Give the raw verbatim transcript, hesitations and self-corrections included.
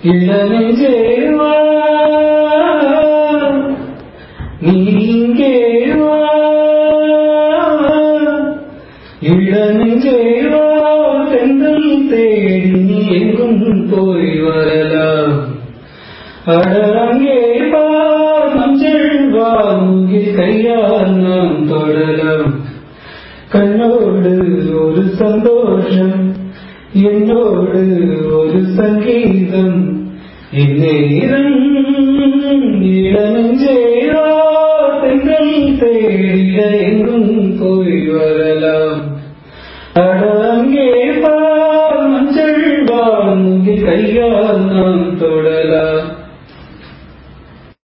இளநெஞ்சேவா நீங்கேவா இளநெஞ்சேவா தென்றல் தேடி நீ எங்கும் போய் வரலாம் அடரங்கே வா மஞ்சள் வா முகில் கையால் நாம் தொடலாம் கண்ணோடு ஒரு சந்தோஷம் என்னோடு ஒரு சங்கீதம் இந்நேரம் இளநெஞ்சேவா தென்றல் தேடிட எங்கும் போய் வரலாம்.